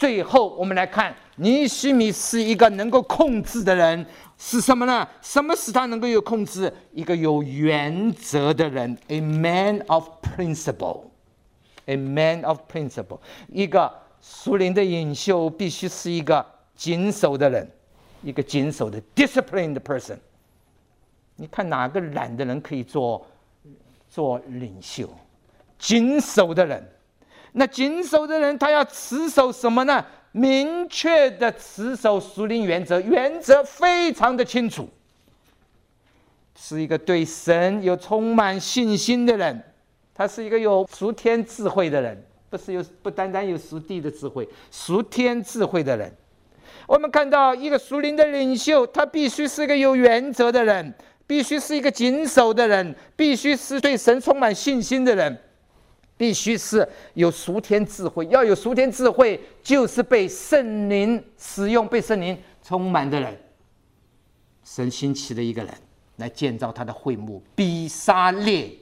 最后我们来看，尼希米是一个能够控制的人，是什么呢？什么使他能够有控制？一个有原则的人 ，a man of principle，a man of principle。一个属灵的领袖必须是一个谨守的人，一个谨守的 disciplined person。你看哪个懒的人可以做领袖？谨守的人。那谨守的人，他要持守什么呢？明确的持守属灵原则，原则非常的清楚，是一个对神有充满信心的人，他是一个有属天智慧的人，不单单有属地的智慧，属天智慧的人。我们看到一个属灵的领袖，他必须是一个有原则的人，必须是一个谨守的人，必须是对神充满信心的人，必须是有属天智慧。要有属天智慧，就是被圣灵使用、被圣灵充满的人。神兴起的一个人来建造他的会幕，比撒列。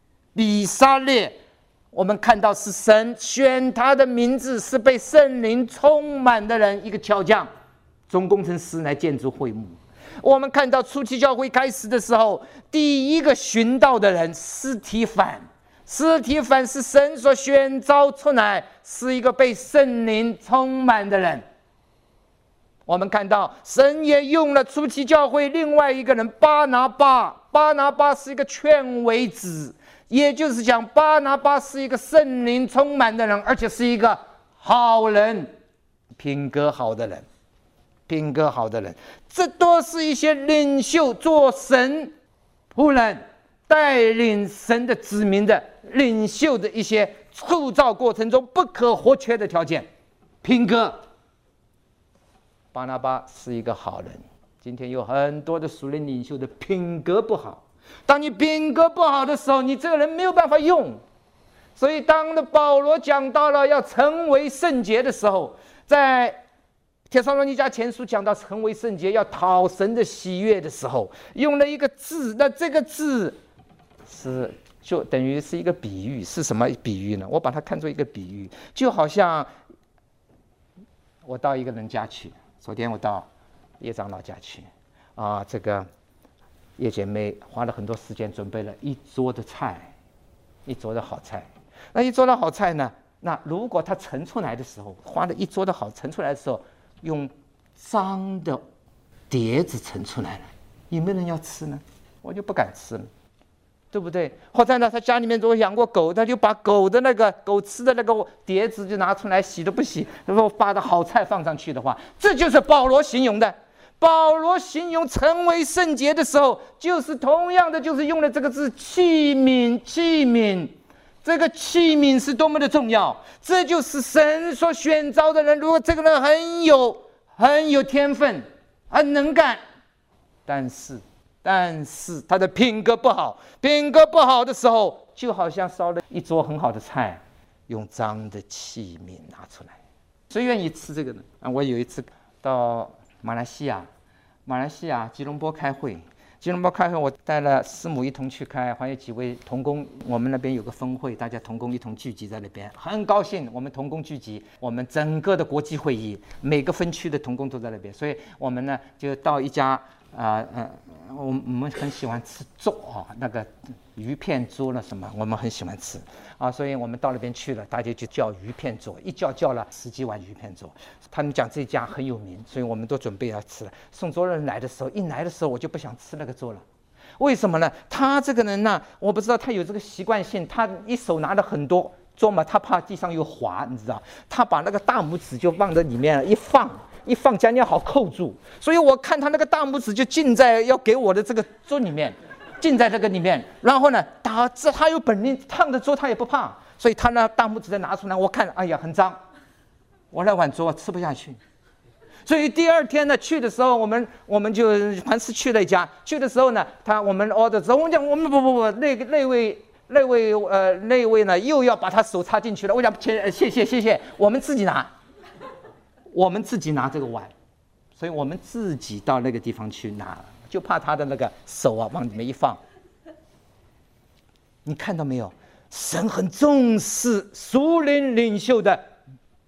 我们看到是神选他的名字，是被圣灵充满的人，一个巧匠、总工程师来建筑会幕。我们看到初期教会开始的时候，第一个寻道的人司提反是神所选召出来，是一个被圣灵充满的人。我们看到神也用了初期教会另外一个人巴拿巴是一个劝慰子，也就是讲巴拿巴是一个圣灵充满的人，而且是一个好人，品格好的人。这都是一些领袖做神仆人带领神的子民的领袖的一些塑造过程中不可或缺的条件。品格，巴拿巴是一个好人。今天有很多的属灵领袖的品格不好，当你品格不好的时候，你这个人没有办法用。所以当保罗讲到了要成为圣洁的时候，在帖撒罗尼迦前书讲到成为圣洁要讨神的喜悦的时候，用了一个字，那这个字就等于是一个比喻。是什么比喻呢？我把它看作一个比喻，就好像我到一个人家去，昨天我到叶长老家去这个叶姐妹花了很多时间准备了一桌的菜，一桌的好菜。那一桌的好菜呢，那如果他盛出来的时候，花了一桌的好盛出来的时候，用脏的碟子盛出来了，有没有人要吃呢？我就不敢吃了，对不对？或者呢，他家里面如果养过狗，他就把狗的那个狗吃的那个碟子就拿出来洗都不洗，然后把的好菜放上去的话，这就是保罗形容的。保罗形容成为圣洁的时候，就是同样的，就是用了这个字器皿。这个器皿是多么的重要，这就是神所选召的人。如果这个人很有天分，很能干，但是他的品格不好的时候，就好像烧了一桌很好的菜，用脏的器皿拿出来。谁愿意吃这个呢？我有一次到马来西亚吉隆坡开会，我带了师母一同去开，还有几位同工，我们那边有个分会，大家同工一同聚集在那边，很高兴我们同工聚集，我们整个的国际会议，每个分区的同工都在那边，所以我们呢就到一家我们很喜欢吃粥那个鱼片粥了什么，我们很喜欢吃所以我们到那边去了，大家就叫鱼片粥，一叫了10几碗鱼片粥。他们讲这家很有名，所以我们都准备要吃了。送桌人来的时候，我就不想吃那个粥了。为什么呢？他这个人呢，我不知道他有这个习惯性，他一手拿了很多粥嘛，他怕地上有滑，你知道，他把那个大拇指就放在里面一放将要好扣住，所以我看他那个大拇指就浸在要给我的这个粥里面，浸在这个里面，然后呢，他有本领烫的粥他也不怕，所以他那大拇指再拿出来，我看哎呀很脏，我那碗粥吃不下去。所以第二天呢去的时候，我们就凡是去了一家，去的时候呢，我们 order 之后，我讲我们不，那位呢又要把他手插进去了，我讲谢谢，我们自己拿这个碗，所以我们自己到那个地方去拿，就怕他的那个手往里面一放。你看到没有？神很重视属灵领袖的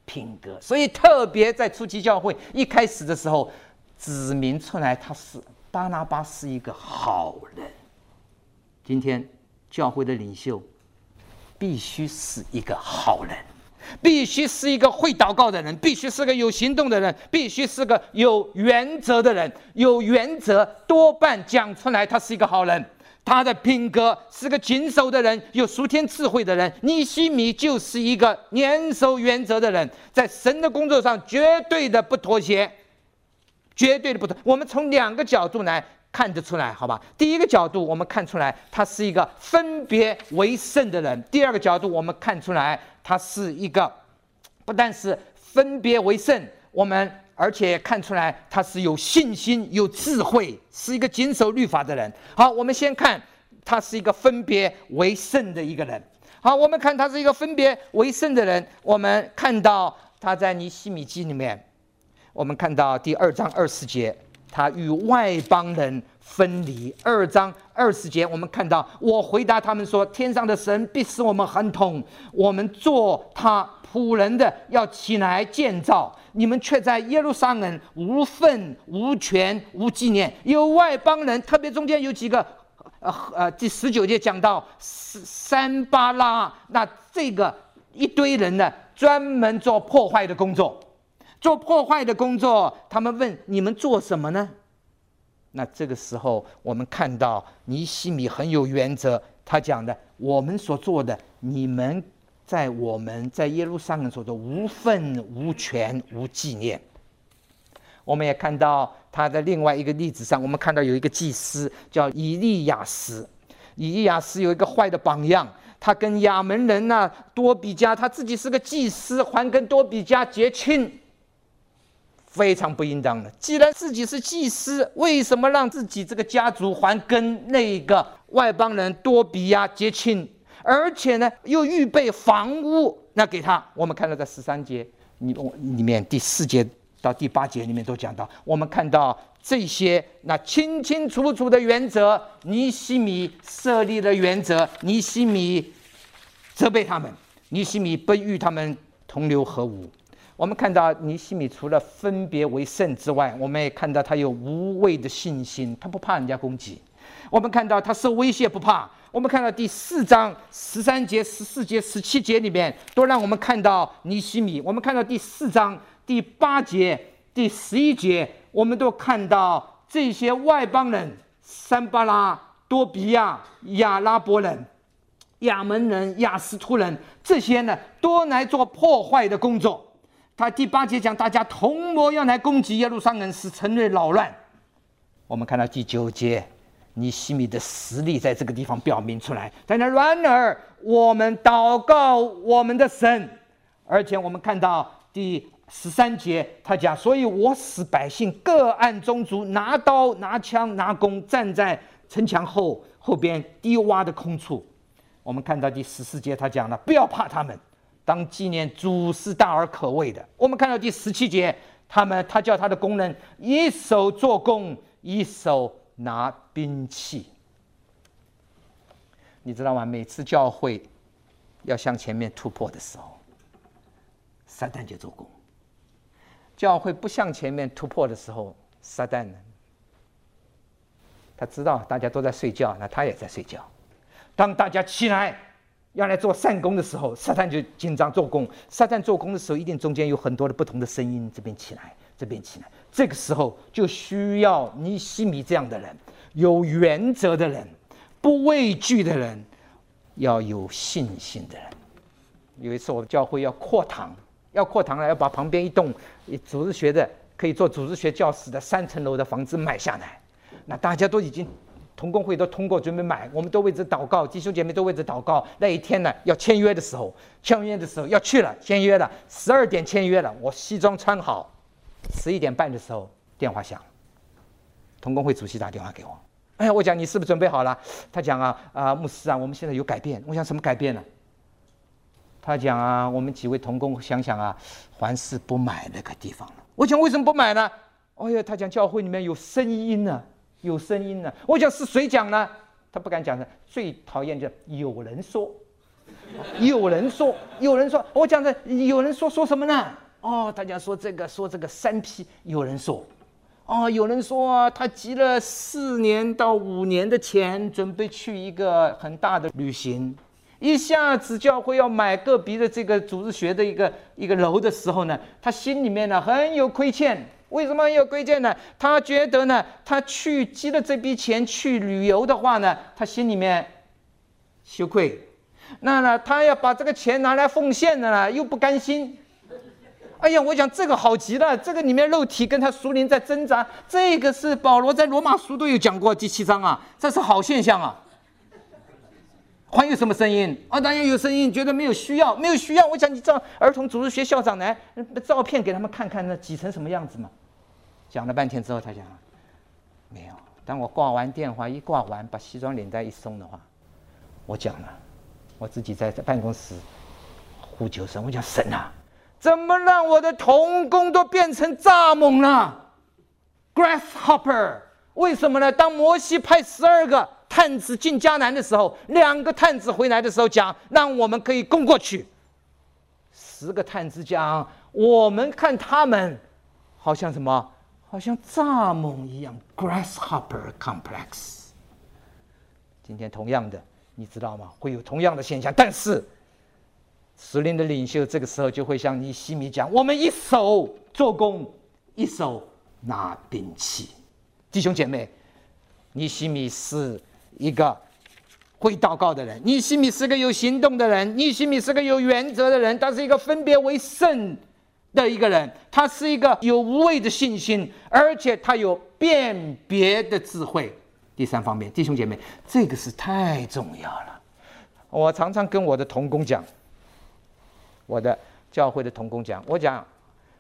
品格。所以特别在初期教会一开始的时候，指明出来他是巴拿巴是一个好人。今天教会的领袖必须是一个好人，必须是一个会祷告的人，必须是个有行动的人，必须是个有原则的人。有原则多半讲出来他是一个好人，他的品格是个谨守的人，有属天智慧的人。尼希米就是一个严守原则的人，在神的工作上绝对的不妥协，绝对的不妥。我们从两个角度来看得出来，好吧？第一个角度，我们看出来他是一个分别为圣的人；第二个角度，我们看出来他是一个不但是分别为圣，而且看出来他是有信心、有智慧，是一个谨守律法的人。好，我们先看他是一个分别为圣的一个人。好，我们看他是一个分别为圣的人，我们看到他在尼希米记里面，我们看到第2章20节。他与外邦人分离。2章20节，我们看到我回答他们说：天上的神必使我们亨通，我们做他仆人的要起来建造，你们却在耶路撒冷无份无权无纪念。有外邦人，特别中间有几个第19节讲到山巴拉，那这个一堆人呢，专门做破坏的工作。做破坏的工作，他们问你们做什么呢？那这个时候，我们看到尼希米很有原则，他讲的我们所做的，你们我们在耶路撒冷所做无份无权无纪念。我们也看到他的另外一个例子上，我们看到有一个祭司叫以利亚斯，以利亚斯有一个坏的榜样。他跟亚门人多比加，他自己是个祭司，还跟多比加结亲，非常不应当的。既然自己是祭司，为什么让自己这个家族还跟那个外邦人多比亚结亲？而且呢，又预备房屋那给他。我们看到在13节里面，第4节到第8节里面都讲到，我们看到这些那清清楚楚的原则，尼希米设立的原则，尼希米责备他们，尼希米不与他们同流合污。我们看到尼希米除了分别为圣之外，我们也看到他有无畏的信心，他不怕人家攻击。我们看到他受威胁不怕。我们看到第4章13节、14节、17节里面都让我们看到尼希米。我们看到第4章第8节、第11节，我们都看到这些外邦人，山巴拉、多比亚、亚拉伯人、亚门人、亚斯突人，这些呢都来做破坏的工作。他第8节讲，大家同谋要来攻击耶路撒冷，使城内扰乱。我们看到第9节，尼希米的实力在这个地方表明出来。但然而，我们祷告我们的神，而且我们看到第13节，他讲，所以我使百姓各按宗族，拿刀、拿枪、拿弓，站在城墙后边低洼的空处。我们看到第14节，他讲了，不要怕他们。当纪念主是大而可畏的。我们看到第17节，他叫他的工人一手做工，一手拿兵器。你知道吗？每次教会要向前面突破的时候，撒旦就做工；教会不向前面突破的时候，撒旦呢，他知道大家都在睡觉，那他也在睡觉。当大家起来要来做善功的时候，撒旦就紧张做工。撒旦做工的时候，一定中间有很多的不同的声音，这边起来，这边起来。这个时候就需要尼希米这样的人，有原则的人，不畏惧的人，要有信心的人。有一次我们教会要扩堂了，要把旁边一栋组织学的可以做组织学教室的3层楼的房子买下来。那大家都已经同工会都通过准备买，我们都为之祷告，弟兄姐妹都为之祷告。那一天呢，要签约的时候要去了，签约了，12点签约了，我西装穿好，11点半的时候电话响，同工会主席打电话给我，哎，我讲你是不是准备好了？他讲牧师啊，我们现在有改变。我想什么改变呢？他讲我们几位同工想想还是不买那个地方了。我讲为什么不买呢？哎呀，他讲教会里面有声音呢。我讲是谁讲呢？他不敢讲的，最讨厌就有人说， 有人说，我讲的，有人说什么呢？哦，大家说这个3P，有人说，有人说他集了4年到5年的钱，准备去一个很大的旅行。一下子教会要买个别的这个组织学的一个楼的时候呢，他心里面呢很有亏欠。为什么很有亏欠呢？他觉得呢，他去积了这笔钱去旅游的话呢，他心里面羞愧。那呢，他要把这个钱拿来奉献的呢，又不甘心。哎呀，我想这个好极了，这个里面肉体跟他属灵在挣扎，这个是保罗在罗马书都有讲过，第7章啊，这是好现象啊。还有什么声音啊？当然有声音，觉得没有需要。我想你知道儿童组织学校长来照片给他们看看，那挤成什么样子吗？讲了半天之后，他讲没有。当我挂完电话一挂完，把西装领带一松的话，我讲了，我自己在办公室呼救声，我讲神啊，怎么让我的同工都变成蚱蜢了 ？Grasshopper， 为什么呢？当摩西派12个探子进迦南的时候，2个探子回来的时候讲，让我们可以攻过去。10个探子讲，我们看他们好像什么？好像蚱蜢一样 ，grasshopper complex。今天同样的，你知道吗？会有同样的现象，但是属灵的领袖这个时候就会像尼希米讲，我们一手做工，一手拿兵器。弟兄姐妹，尼希米是一个会祷告的人，尼希米是个有行动的人，尼希米是个有原则的人，他是一个分别为圣的一个人，他是一个有无畏的信心，而且他有辨别的智慧。第3方面，弟兄姐妹，这个是太重要了。我常常跟我的同工讲，我的教会的同工讲，我讲，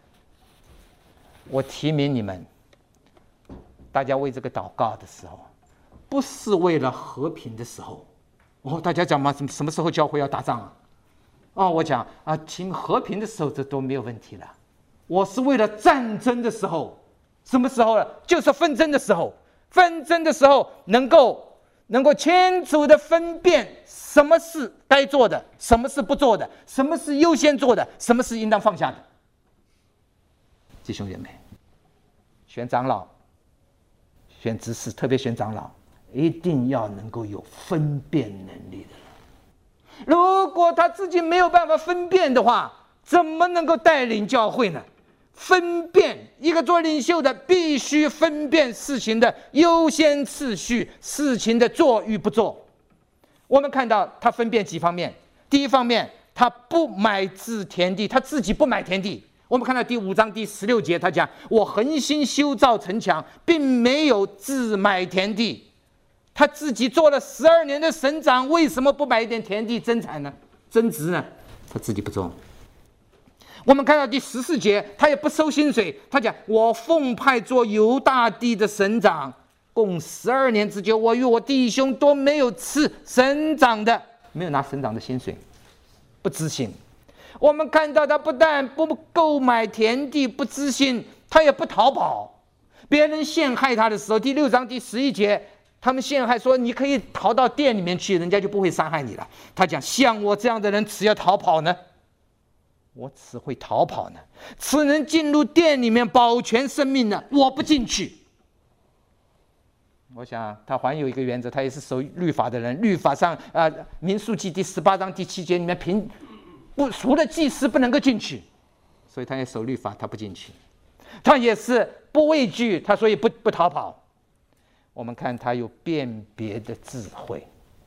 我提名你们，大家为这个祷告的时候，不是为了和平的时候。大家讲嘛，什么时候教会要打仗啊？我讲啊，听和平的时候这都没有问题了。我是为了战争的时候，什么时候呢？就是纷争的时候。纷争的时候能够清楚的分辨什么是该做的，什么是不做的，什么是优先做的，什么是应当放下的。弟兄姐妹，选长老、选执事，特别选长老，一定要能够有分辨能力的人。如果他自己没有办法分辨的话，怎么能够带领教会呢？分辨，一个做领袖的必须分辨事情的优先次序，事情的做与不做。我们看到他分辨几方面。第一方面，他不买自田地，他自己不买田地。我们看到第5章第16节，他讲：“我恒心修造城墙，并没有自买田地。”他自己做了12年的省长，为什么不买一点田地增产呢？增值呢？他自己不做。我们看到第14节，他也不收薪水。他讲：“我奉派做犹大地的省长，共12年之久，我与我弟兄都没有吃省长的，没有拿省长的薪水，不知心。”我们看到他不但不购买田地，不知心，他也不逃跑。别人陷害他的时候，第6章第11节，他们陷害说：“你可以逃到店里面去，人家就不会伤害你了。”他讲：“像我这样的人，只要逃跑呢？我只会逃跑呢，只能进入店里面保全生命呢，我不进去。”我想他还有一个原则，他也是守律法的人。律法上民数记第18章第7节里面除了祭司不能够进去，所以他也守律法，他不进去。他也是不畏惧，他所以不逃跑。我们看他有辨别的智慧。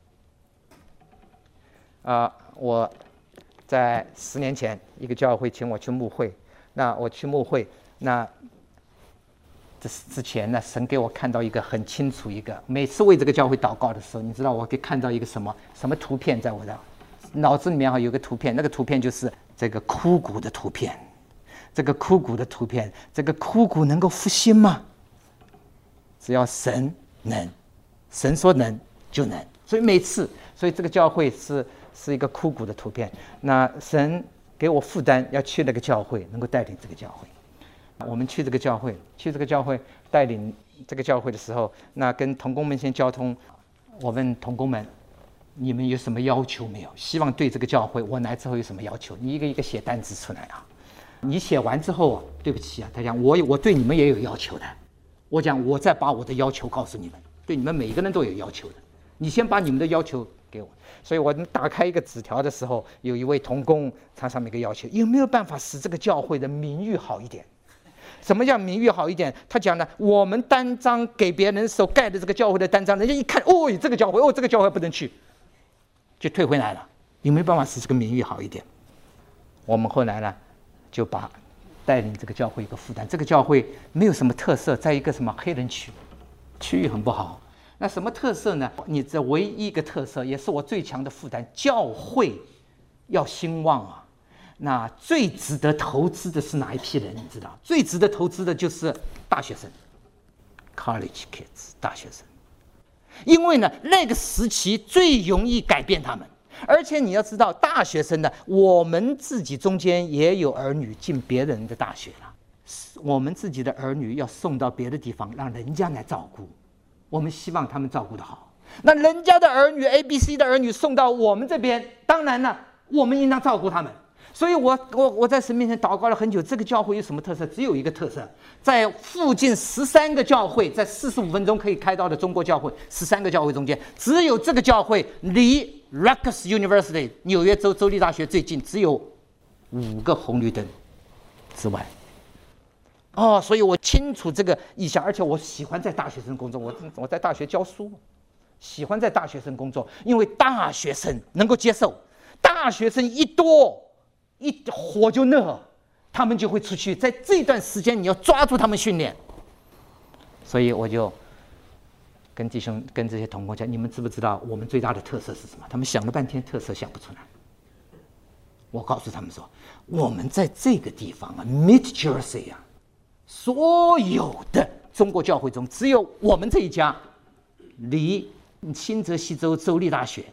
我在10年前，一个教会请我去牧会，那我去牧会，那这之前呢，神给我看到一个很清楚每次为这个教会祷告的时候，你知道我可以看到一个什么图片在我的脑子里面有个图片，那个图片就是这个枯骨的图片。这个枯骨的图片，这个枯骨能够复兴吗？只要神能，神说能就能。所以这个教会是一个枯骨的图片。那神给我负担，要去那个教会，能够带领这个教会。我们去这个教会带领这个教会的时候，那跟同工们先交通。我问同工们， 你们有什么要求没有？希望对这个教会我来之后有什么要求？你一个一个写单子出来啊。你写完之后啊，对不起啊，他讲我对你们也有要求的。我讲我再把我的要求告诉你们，对你们每一个人都有要求的。你先把你们的要求给我。所以我打开一个纸条的时候，有一位同工，他上面一个要求，有没有办法使这个教会的名誉好一点？什么叫名誉好一点？他讲呢，我们单张给别人手盖的这个教会的单张，人家一看，哦，这个教会，哦，这个教会不能去，就退回来了。有没有办法使这个名誉好一点？我们后来呢，就把带领这个教会一个负担。这个教会没有什么特色，在一个什么黑人区域很不好。那什么特色呢？你这唯一一个特色，也是我最强的负担，教会要兴旺啊。那最值得投资的是哪一批人？你知道，最值得投资的就是大学生 ，college kids， 大学生，因为呢，那个时期最容易改变他们。而且你要知道，大学生呢，我们自己中间也有儿女进别人的大学了，我们自己的儿女要送到别的地方，让人家来照顾，我们希望他们照顾得好。那人家的儿女 ABC 的儿女送到我们这边，当然了，我们应当照顾他们。所以我在神面前祷告了很久。这个教会有什么特色？只有一个特色，在附近13个教会，在45分钟可以开到的中国教会13个教会中间，只有这个教会离 Rutgers University 纽约州立大学最近，只有5个红绿灯之外。所以我清楚这个意向，而且我喜欢在大学生工作。我在大学教书，喜欢在大学生工作，因为大学生能够接受，大学生一火就热，他们就会出去。在这段时间，你要抓住他们训练。所以我就跟弟兄、跟这些同工讲：你们知不知道我们最大的特色是什么？他们想了半天，特色想不出来。我告诉他们说：我们在这个地方啊 ，Mid Jersey 啊，所有的中国教会中，只有我们这一家，离新泽西州州立大学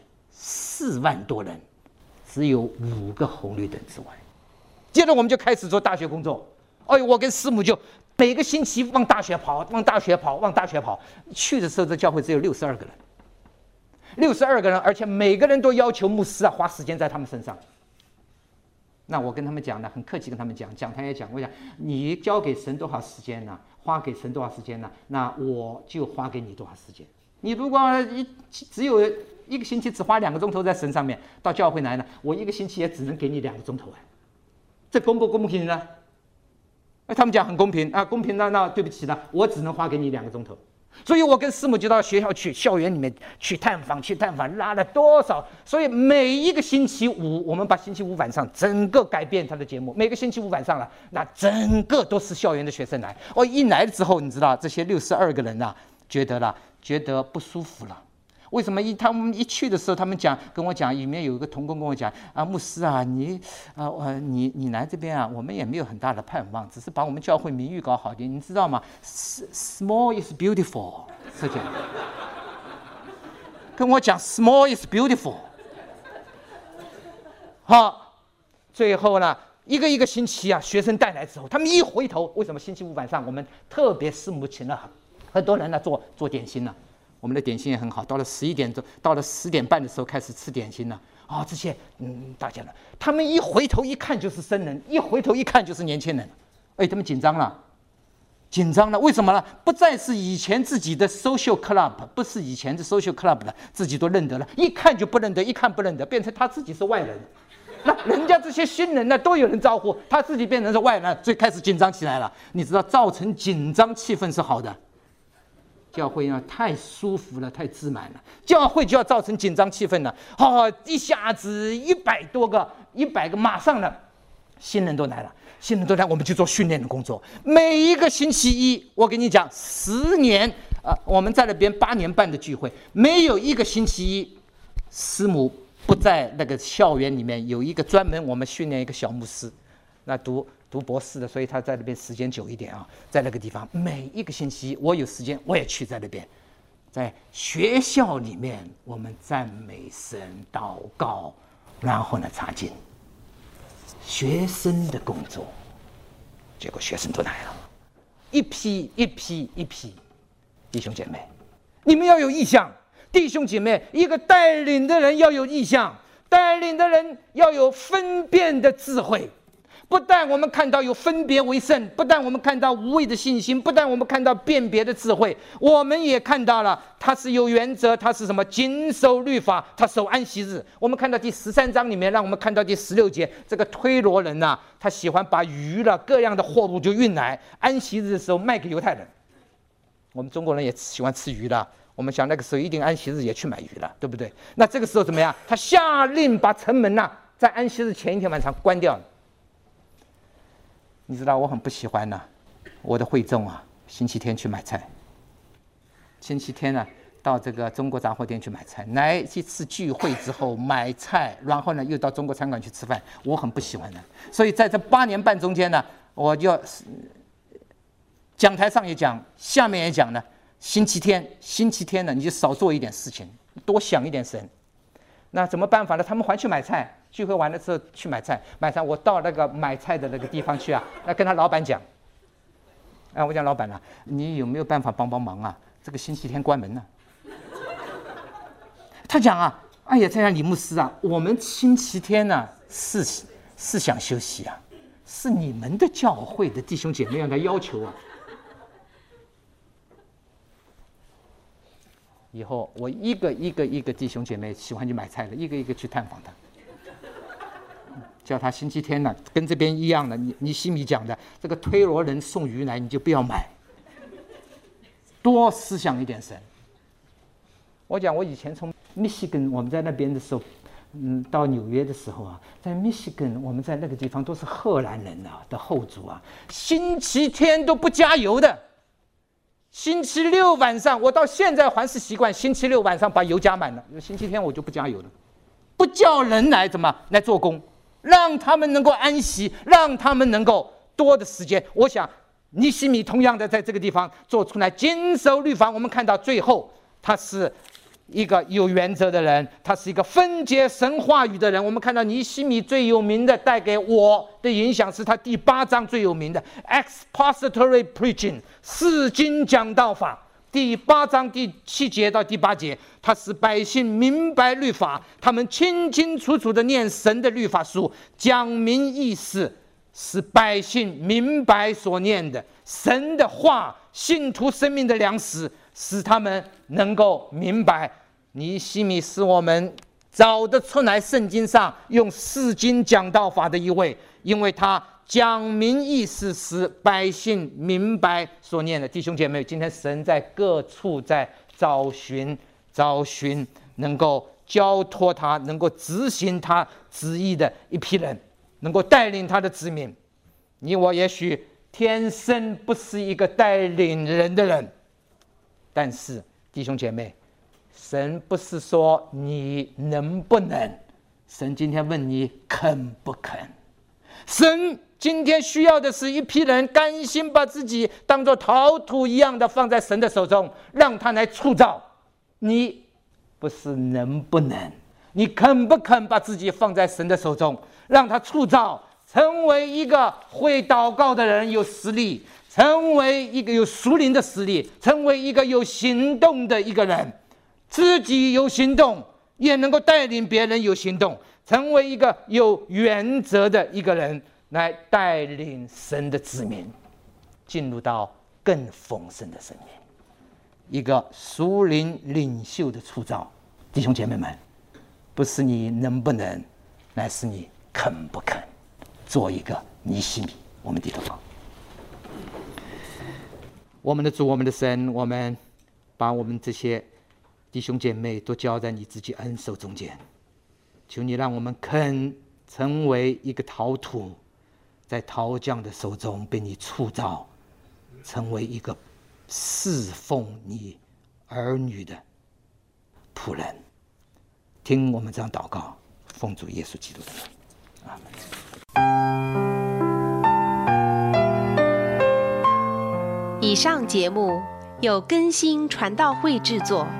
4万多人。只有5个红绿灯之外。接着我们就开始做大学工作。我跟师母就每个星期往大学跑。去的时候，这教会只有62个人，62个人，而且每个人都要求牧师花时间在他们身上。那我跟他们讲呢，很客气跟他们讲台也讲，我讲你交给神多少时间呢？花给神多少时间呢？那我就花给你多少时间。你如果只有1个星期只花2个钟头在神上面，到教会来呢，我1个星期也只能给你2个钟头。这公不公平呢？他们讲很公平啊，公平那对不起了，我只能花给你2个钟头。所以我跟师母就到学校去，校园里面去探访，拉了多少？所以每一个星期五，我们把星期五晚上整个改变他的节目。每个星期五晚上了，那整个都是校园的学生来。一来了之后，你知道这些62个人啊，觉得不舒服了。为什么他们一去的时候，他们跟我讲，里面有一个同工跟我讲啊，牧师啊，你来这边啊，我们也没有很大的盼望，只是把我们教会名誉搞好一点，你知道吗 ？Small is beautiful， 是这样。跟我讲 ，Small is beautiful。好，最后呢，一个星期啊，学生带来之后，他们一回头，为什么星期五晚上我们特别师母请了很多人来做点心呢？我们的点心也很好，到了11点钟，到了10点半的时候开始吃点心了。这些大家呢，他们一回头一看就是生人，一回头一看就是年轻人。他们紧张了，为什么呢？不再是以前自己的 social club， 不是以前的 social club 了，自己都认得了，一看就不认得，一看不认得，变成他自己是外人。那人家这些新人呢，都有人招呼，他自己变成是外人，最开始紧张起来了。你知道，造成紧张气氛是好的。教会呢太舒服了，太自满了。教会就要造成紧张气氛了。一下子100多个，马上呢，新人都来了，我们去做训练的工作。每一个星期一，我跟你讲，10年我们在那边8年半的聚会，没有一个星期一，师母不在那个校园里面有一个专门我们训练一个小牧师，那读博士的，所以他在那边时间久一点啊，在那个地方每一个星期我有时间我也去在那边，在学校里面我们赞美神、祷告，然后呢查经，学生的工作，结果学生都来了，一批，弟兄姐妹，你们要有意向， 弟兄姐妹，一个带领的人要有意向，带领的人要有分辨的智慧。不但我们看到有分别为圣，不但我们看到无畏的信心，不但我们看到辨别的智慧，我们也看到了他是有原则，他是什么？谨守律法，他守安息日。我们看到第13章里面，让我们看到第16节，这个推罗人呐，他喜欢把鱼了各样的货物就运来，安息日的时候卖给犹太人。我们中国人也喜欢吃鱼了，我们想那个时候一定安息日也去买鱼了，对不对？那这个时候怎么样？他下令把城门呐，在安息日前一天晚上关掉了。你知道我很不喜欢呢，我的会众啊，星期天去买菜，星期天呢到这个中国杂货店去买菜，来一次聚会之后买菜，然后呢又到中国餐馆去吃饭，我很不喜欢的。所以在这8年半中间呢，我就讲台上也讲，下面也讲呢，星期天呢你就少做一点事情，多想一点神。那怎么办法呢？他们还去买菜，聚会完了之后去买菜，我到那个买菜的那个地方去啊，那跟他老板讲，我讲老板啊，你有没有办法帮忙啊？这个星期天关门呢。他讲啊，哎呀，这样李牧师啊，我们星期天呢是想休息啊，是你们的教会的弟兄姐妹让他要求啊。以后我一个弟兄姐妹喜欢去买菜的，一个去探访他，叫他星期天呢，跟这边一样的，你西米讲的这个推罗人送鱼来，你就不要买，多思想一点神。我讲我以前从密西根，我们在那边的时候，到纽约的时候啊，在密西根，我们在那个地方都是荷兰人啊的后族啊，星期天都不加油的。星期六晚上，我到现在还是习惯星期六晚上把油加满了，星期天我就不加油了，不叫人来怎么来做工，让他们能够安息，让他们能够多的时间。我想尼希米同样的在这个地方做出来谨守律法，我们看到最后他是一个有原则的人，他是一个分解神话语的人。我们看到尼希米最有名的带给我的影响是他第8章最有名的 expository preaching 释经讲道法，第8章第7节到第8节，他使百姓明白律法，他们清清楚楚的念神的律法书，讲明意思，使百姓明白所念的神的话，信徒生命的粮食，使他们能够明白。尼希米是我们找得出来圣经上用释经讲道法的一位，因为他讲明意思，使百姓明白所念的。弟兄姐妹，今天神在各处在找寻能够交托他，能够执行他旨意的一批人，能够带领他的子民。你我也许天生不是一个带领人的人，但是弟兄姐妹，神不是说你能不能，神今天问你肯不肯。神今天需要的是一批人甘心把自己当作陶土一样的放在神的手中，让他来铸造。你不是能不能，你肯不肯把自己放在神的手中，让他铸造，成为一个会祷告的人，有实力，成为一个有属灵的实力，成为一个有行动的一个人，自己有行动，也能够带领别人有行动，成为一个有原则的一个人，来带领神的子民进入到更丰盛的生命，一个属灵领袖的塑造。弟兄姐妹们，不是你能不能，乃是你肯不肯做一个尼希米。我们低头祷告。我们的主，我们的神，我们把我们这些弟兄姐妹都交在你自己恩手中间，求你让我们肯成为一个陶土，在陶匠的手中被你铸造，成为一个侍奉你儿女的仆人。听我们这样祷告，奉主耶稣基督的名，阿们。 以上节目由更新传道会制作。